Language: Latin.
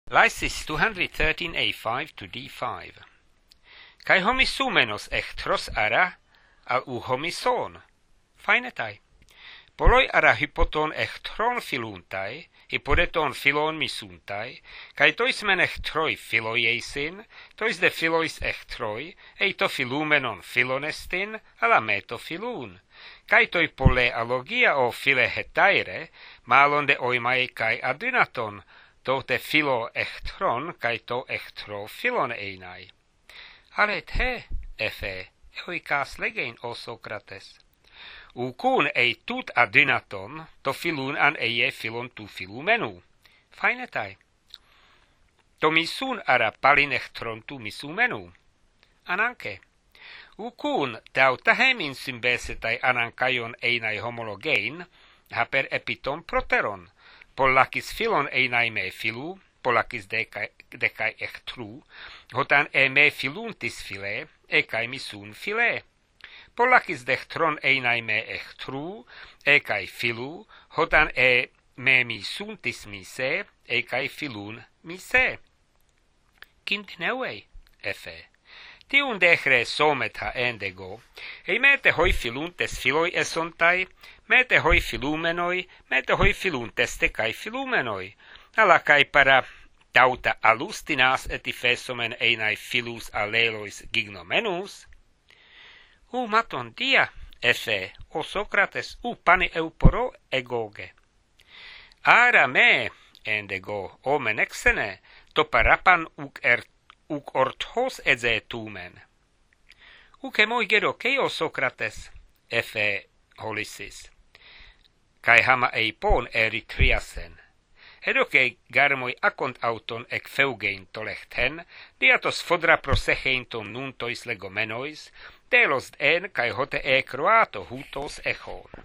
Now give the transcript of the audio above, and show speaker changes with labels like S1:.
S1: Lysis 213a5 to d5. Kai homisumenos echtros ara al u homison. Fainetai. Poloi ara hypoton echtron filuntai, hypodeton filon misuntai, kai tois men echtroi filoiesin, tois de filois echtroi, eito filumenon filonestin, ala meto filun. Kai toi pole alogia o file hetaire, malon de oimai kai adinaton, to te filo echtron, kai to echtro filon einai. Alet he, efe, eoikas legein o Sokrates. Ukun ei tut adynaton, to filun an eie filon tu filumenu. Fainetai. To misun ara palin echtron tu misumenu. Ananke. Ukun tau tahemin symbesetai anankaion einai homologein, haper epiton proteron, pollakis filon einai me filu, pollakis decai echtru, hotan e me filuntis file, ekai misun file. Pollakis dechtron einai me echtru, ekai filu, hotan e me misuntis mise, ekai filun mise. Kintineuei, efe. Tiun dechre somet ha endego, ei mete hoi filuntes filoi esontai, mete hoi filumenoi, mete hoi filuntes tecai filumenoi, ala kai para tauta alustinas et ifesomen einai filus alelois gignomenus. Maton dia, efe, o Sokrates, pani euporo egoge. Ara me, endego, omen exene, to parapan uk orthos eze tumen. Uke moi gedo o Sokrates, efe, holisis. Kai hama eipon eritriasen. Edoke garmoi akont auton ec feugein tolechten, diatos fodra prosechein ton nuntois legomenois, telos en kai hote e croato hutos echon.